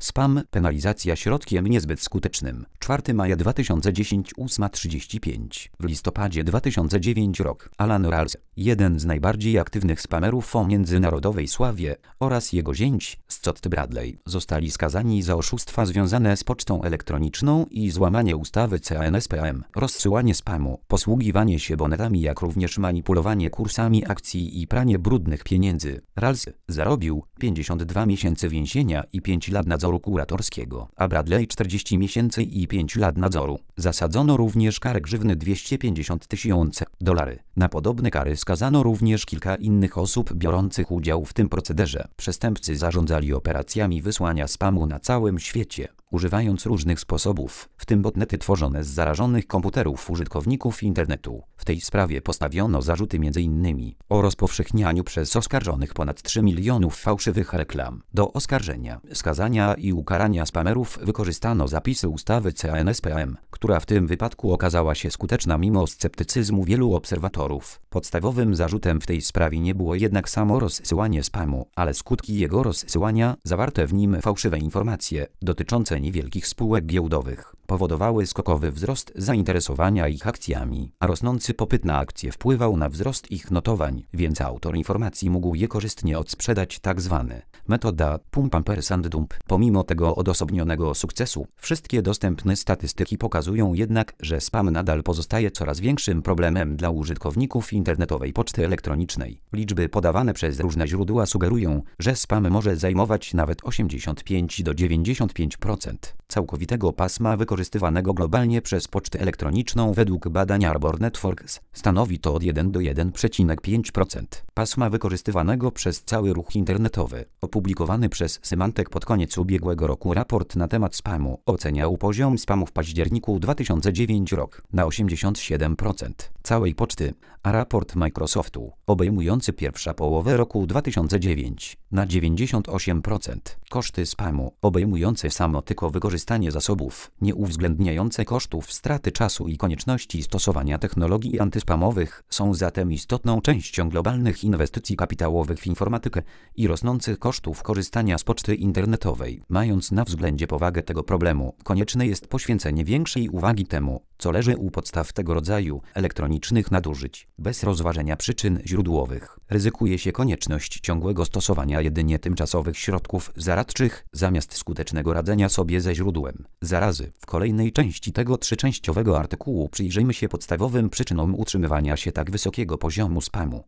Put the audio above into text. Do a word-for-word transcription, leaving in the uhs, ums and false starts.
Spam, penalizacja środkiem niezbyt skutecznym. czwartego maja dwa tysiące dziesiątego, ósma trzydzieści pięć. W listopadzie dwa tysiące dziewiątego rok. Alan Ralls, jeden z najbardziej aktywnych spamerów o międzynarodowej sławie, oraz jego zięć, Scott Bradley, zostali skazani za oszustwa związane z pocztą elektroniczną i złamanie ustawy C N S P M, rozsyłanie spamu, posługiwanie się bonetami, jak również manipulowanie kursami akcji i pranie brudnych pieniędzy. Ralls zarobił pięćdziesiąt dwa miesiące więzienia i pięć lat nadzoru kuratorskiego, a Bradley czterdzieści miesięcy i pięć lat nadzoru. Zasadzono również karę grzywny dwieście pięćdziesiąt tysięcy dolarów. Na podobne kary skazano również kilka innych osób biorących udział w tym procederze. Przestępcy zarządzali operacjami wysłania spamu na całym świecie, używając różnych sposobów, w tym botnety tworzone z zarażonych komputerów użytkowników internetu. W tej sprawie postawiono zarzuty między innymi o rozpowszechnianiu przez oskarżonych ponad trzy milionów fałszywych reklam. Do oskarżenia, skazania i ukarania spamerów wykorzystano zapisy ustawy C N S P M, która w tym wypadku okazała się skuteczna mimo sceptycyzmu wielu obserwatorów. Podstawowym zarzutem w tej sprawie nie było jednak samo rozsyłanie spamu, ale skutki jego rozsyłania, zawarte w nim fałszywe informacje dotyczące niewielkich spółek giełdowych, powodowały skokowy wzrost zainteresowania ich akcjami, a rosnący popyt na akcje wpływał na wzrost ich notowań, więc autor informacji mógł je korzystnie odsprzedać, tak zwane metoda pump and dump. Pomimo tego odosobnionego sukcesu, wszystkie dostępne statystyki pokazują jednak, że spam nadal pozostaje coraz większym problemem dla użytkowników internetowej poczty elektronicznej. Liczby podawane przez różne źródła sugerują, że spam może zajmować nawet osiemdziesiąt pięć do dziewięćdziesięciu pięciu procent całkowitego pasma wykorzystywanego globalnie przez pocztę elektroniczną. Według badań Arbor Networks stanowi to od jeden do jeden przecinek pięć procent pasma wykorzystywanego przez cały ruch internetowy. Opublikowany przez Symantec pod koniec ubiegłego roku raport na temat spamu oceniał poziom spamu w październiku dwa tysiące dziewiątego roku na osiemdziesiąt siedem procent całej poczty, a raport Microsoftu, obejmujący pierwszą połowę roku dwa tysiące dziewiątego, na dziewięćdziesiąt osiem procent. Koszty spamu, obejmujące samo tylko wykorzystanie zasobów, nie uwzględniające kosztów straty czasu i konieczności stosowania technologii antyspamowych, są zatem istotną częścią globalnych inwestycji kapitałowych w informatykę i rosnących kosztów korzystania z poczty internetowej. Mając na względzie powagę tego problemu, konieczne jest poświęcenie większej uwagi temu, co leży u podstaw tego rodzaju elektronicznych nadużyć. Bez rozważenia przyczyn źródłowych ryzykuje się konieczność ciągłego stosowania jedynie tymczasowych środków zaradczych, zamiast skutecznego radzenia sobie ze źródłem zarazy. W kolejnej części tego trzyczęściowego artykułu przyjrzyjmy się podstawowym przyczynom utrzymywania się tak wysokiego poziomu spamu.